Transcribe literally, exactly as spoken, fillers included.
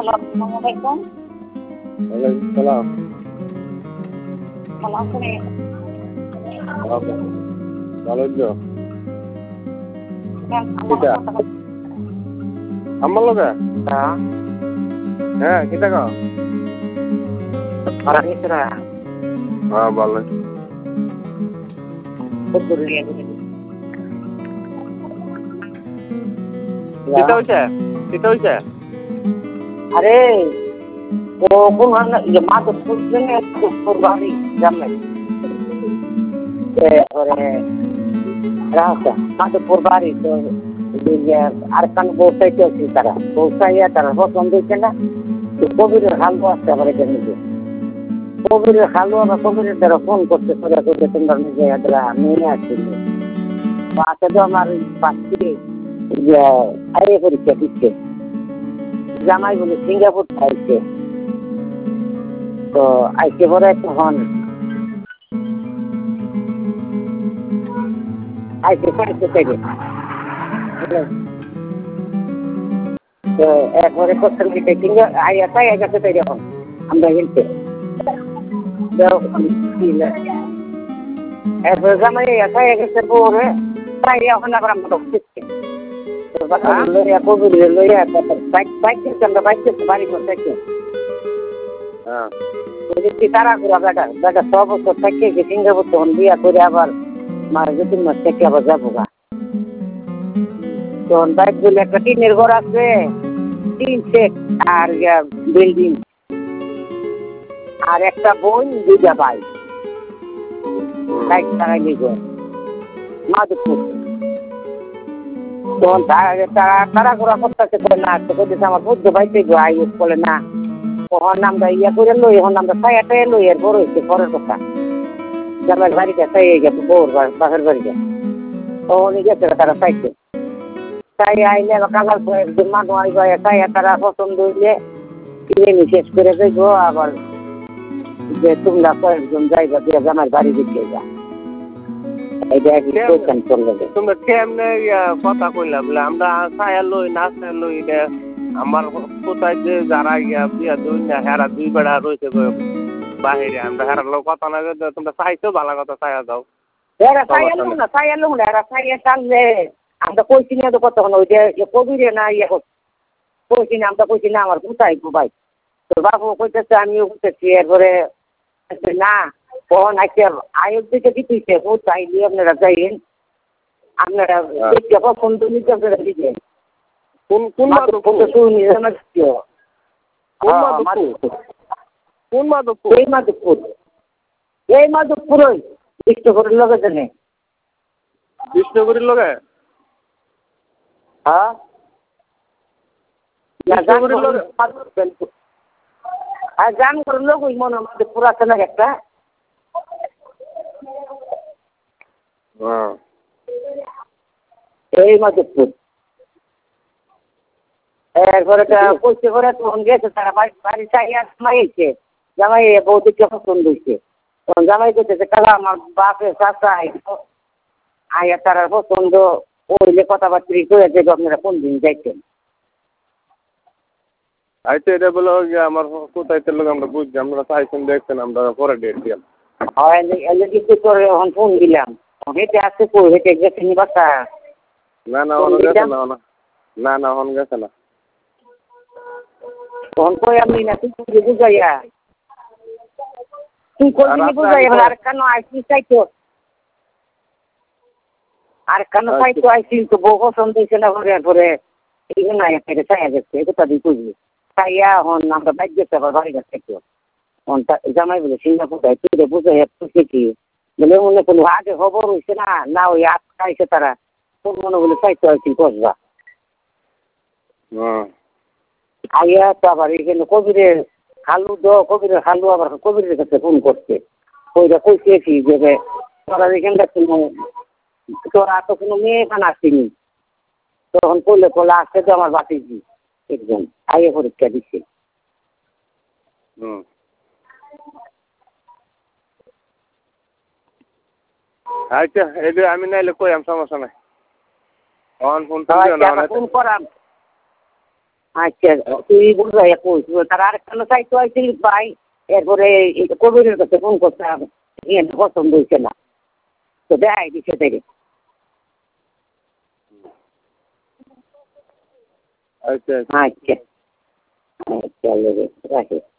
আসসালামু আলাইকুম। ওয়ালাইকুম সালাম। ভালো আছেন? ভালো আছো? কিটা আমার লগে হ্যাঁ হ্যাঁ কিটা কও para mitra হ্যাঁ ভালো betul ya. কিটা হইছে কিটা হইছে Are ও কোন ইয়ে মাত্র শুনছেন তোর বাড়ি জানেন এবারে রাস্তা মাধবপুর বাড়ি তো আর কান বসাইতে আছি তারা বসাইয়া তারা পছন্দ হয়েছে না কবিরের হালুয়া আসতে পারে নিজে কবিরের হালুয়া বা কবিরের দ্বারা ফোন করতে করে করতে তোমরা নিজে এরা নিয়ে আসছিল আসে তো আমার পাশে আইএ পরীক্ষা দিচ্ছে জামাই বলে সিঙ্গাপুর আইছে তো আইসে পরে তখন আইসে পড়ছে থেকে তো একবারে কোশ্চেন লিখে সিঙ্গা আইয়া তাই গেছে তাই যখন আমরা গেলতে এরপরে জামাই তাই গেছে পরে তাই এখন আবার আমরা ঢুকছি লইয়া কবির লইয়া বাইক বাইক আমরা বাইক বাড়ি করতে হ্যাঁ তারা করা বেটা বেটা ছ বছর থেকে সিঙ্গাপুর তখন বিয়া করে আবার মার দু তিন মাস থেকে আবার যাবো গা তখন বাইক গুলো একটা টিনের ঘর আছে তিন সেট আর বিল্ডিং আর একটা বোন দুইটা ভাই বাইক তারাই নিয়ে মাধবপুর তখন তারা তারা করা করতেছে করে না আমার বুদ্ধ ভাইতে আই বলে না তখন আমরা ইয়া করে লই এখন আমরা ছায়াটা লই এর বড় হয়েছে পরের কথা জামাই বাড়িটা ছাই হয়ে গেছে বউর বাপের বাড়িটা তখন গেছে তারা চাইছে তাই আইলে কাগজ একদিন মানুষ আইব ছায়া তারা পছন্দ হইলে কিনে নি শেষ করে যাইব আবার যে তোমরা কয়েকজন যাইবা দিয়ে জামাই বাড়ি দিতে যা এইটা কি কোশ্চেন করলে তোমরা কেমনে কথা কইলা বলে আমরা ছায়া লই না ছায়া লই আমার কোথায় যে যারা গিয়া বিয়া দুই না হেরা দুই বেড়া রয়েছে বাহিরে আমরা হেরার লোক কথা না তোমরা চাইছো ভালো কথা ছায়া দাও এরা ছায়া লোক না ছায়া লোক না এরা ছায়া টানলে আমরা কইছি না তো কত ওই যে কবিরে না ইয়ে কইছি না আমরা কইছি না আমার কোথায় ভাই তোর বাবু কইতেছে আমিও কইতেছি এরপরে না কখন আইসে আয়োগ দিকে দিতেছে কোথায় দিয়ে আপনারা যাইন আপনারা দেখতে পছন্দ নিতে আপনারা দিবেন কোন কোন মাধবপুর কোন মাধবপুর এই মাধবপুর এই মাধবপুর ওই বিষ্ণুপুরের লগে জানে বিষ্ণুপুরের লগে হ্যাঁ বিষ্ণুপুরের লগে আর জান করে লোক ওই মনে মাধবপুর আছে না একটা এই মাধবপুর এরপরে কইছে করে তখন গেছে তারা বাড়ি চাইয়া জামাইছে জামাই বৌদিকে পছন্দ হয়েছে তখন জামাই করতেছে কালা আমার বাপের চাষা আইয়া তারা পছন্দ ওইলে কথাবার্তা করে যে আপনারা কোন দিন যাইতেন আইতে এটা বলে আমার কোথায় লোক আমরা বুঝছি আমরা চাইছেন দেখছেন আমরা পরে ডেট দিলাম হয় কিন্তু তোর এখন ফোন দিলাম হেঁটে আসতে কই হেঁটে গেছে নি বাসা না না অন গেছে না না না অন গেছে না তখন কই আমি না তুই বুঝাইয়া তুই কইনি বুঝাইয়া আর কেন আইসি চাইতো আর কেন চাইতো আইসি তো বউ পছন্দ হয়েছে না ঘরে পরে এই জন্য একটা চাইয়া গেছে এই কথা দিয়ে কইবি চাইয়া এখন আমরা বাইক গেছে আবার বাড়ি গেছে কেউ জামাই বলে সিঙ্গাপুর তুই বুঝাইয়া তুই কি বলে মনে করলো আগে খবর হয়েছে না না ওই আটকাইছে তারা তোর মনে বলে চাইতো আইসি বসবা আইয়া তো আবার এখানে কবিরের হালু দো কবিরের হালু আবার কবিরের কাছে ফোন করছে ওইটা কইছে কি যে তোরা এখানকার কোনো তোরা তো কোনো মেয়ে এখানে আসেনি তখন করলে করলে আসছে তো আমার বাতিজি একজন আইয়ে পরীক্ষা দিচ্ছে আচ্ছা এটা আমি নাইলে কই আমি সমস্যা নাই অন ফোন ফোন করাম আচ্ছা তুই বুঝাই কইস তার আরেকটা চাইতো আইছিল ভাই এরপরে কবিরের কাছে ফোন করতাম এর পছন্দ হয়েছে না তো দেয় দিছে থেকে আচ্ছা আচ্ছা আচ্ছা রাখি